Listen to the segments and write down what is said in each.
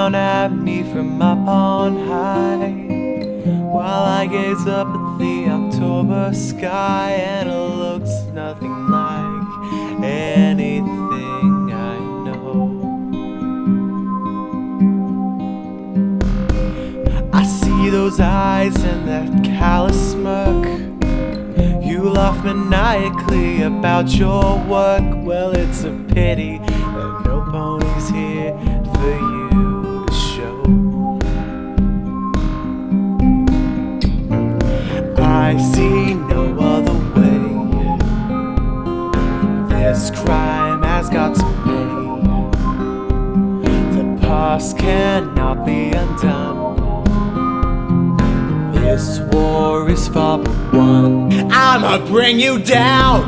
down at me from up on high, while I gaze up at the October sky, and it looks nothing like anything I know. I see those eyes and that callous smirk. You laugh maniacally about your work. Well, it's a pity that no pony's here for you to show. I see no other way. This crime has got to pay. The past cannot be undone. This war is far but won. I'ma bring you down.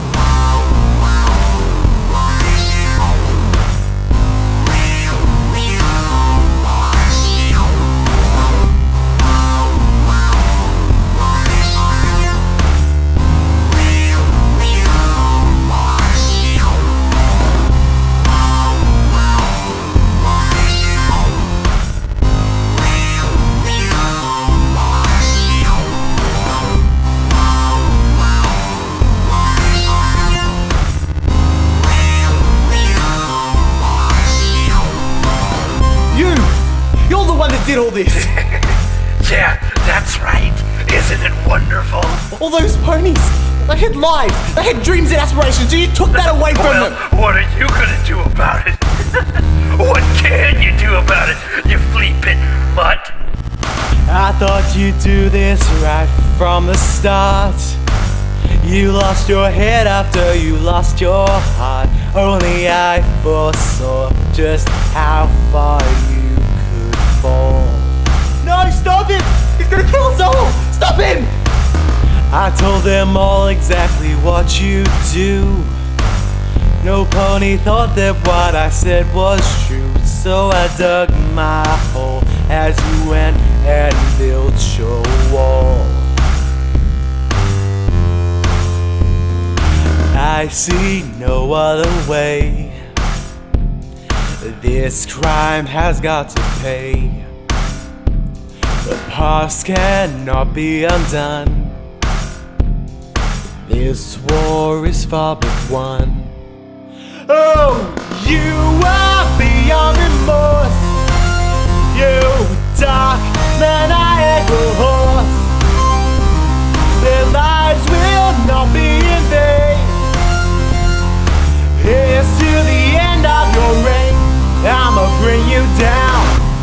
You're the one that did all this. Yeah, that's right. Isn't it wonderful? All those ponies, they had lives, they had dreams and aspirations, and you took that away from them. What are you gonna do about it? What can you do about it, you flea-bitten mutt? I thought you'd do this right from the start. You lost your head after you lost your heart. Only I foresaw just how far you could fall. No, stop him! He's gonna kill us all! Stop him! I told them all exactly what you do. No pony thought that what I said was true. So I dug my hole as you went and built your wall. I see no other way. This crime has got to pay. The past cannot be undone. This war is far but won. Oh, you are beyond remorse. You dark maniacal horse. Their lives will not be in vain. Here's to the end of your reign. I'ma bring you down.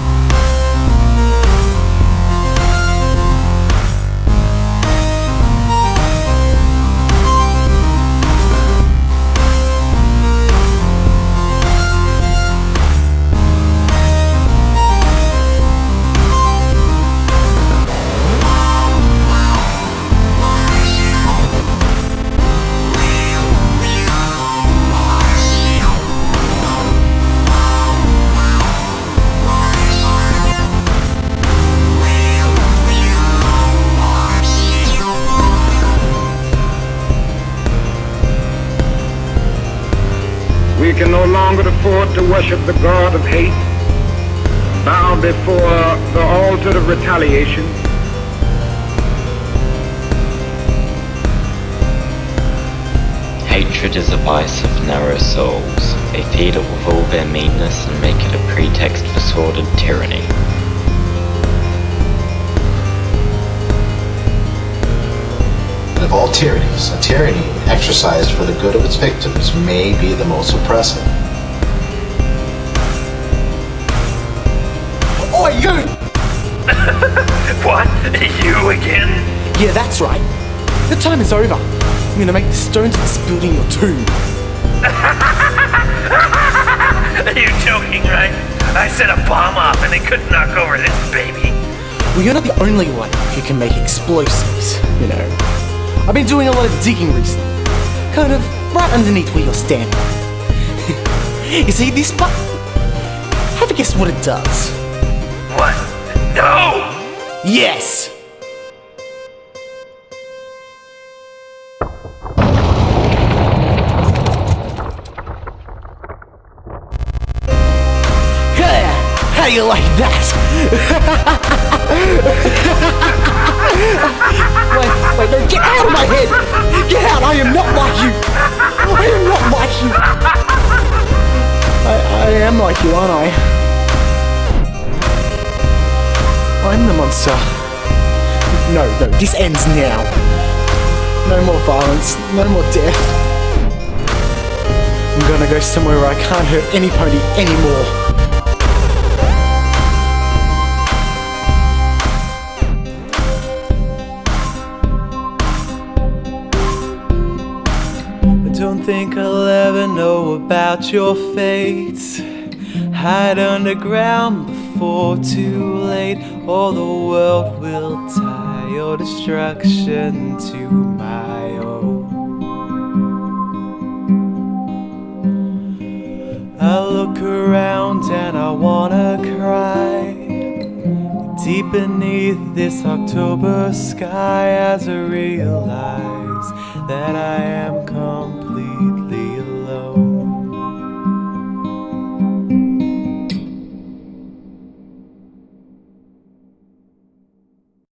We can no longer afford to worship the god of hate, bow before the altar of retaliation. Hatred is a vice of narrow souls. They feed it with all their meanness and make it a pretext for sordid tyranny. Of all tyrannies, a tyranny exercised for the good of its victims may be the most oppressive. Oi, you! What? You again? Yeah, that's right. The time is over. I'm gonna make the stones of this building your tomb. Are you joking, right? I set a bomb off and they couldn't knock over this baby. Well, you're not the only one who can make explosives, you know. I've been doing a lot of digging recently. Kind of right underneath where you're standing. You see this button? Have a guess what it does. What? No! Yes! dare you like that? Wait, no, get out of my head! Get out! I am not like you! I am not like you! I am like you, aren't I? I'm the monster. No, this ends now. No more violence, no more death. I'm gonna go somewhere where I can't hurt any pony anymore. I don't think I'll ever know about your fate. Hide underground before too late, or the world will tie your destruction to my own. I look around and I wanna cry. Deep beneath this October sky, as I realize that I am come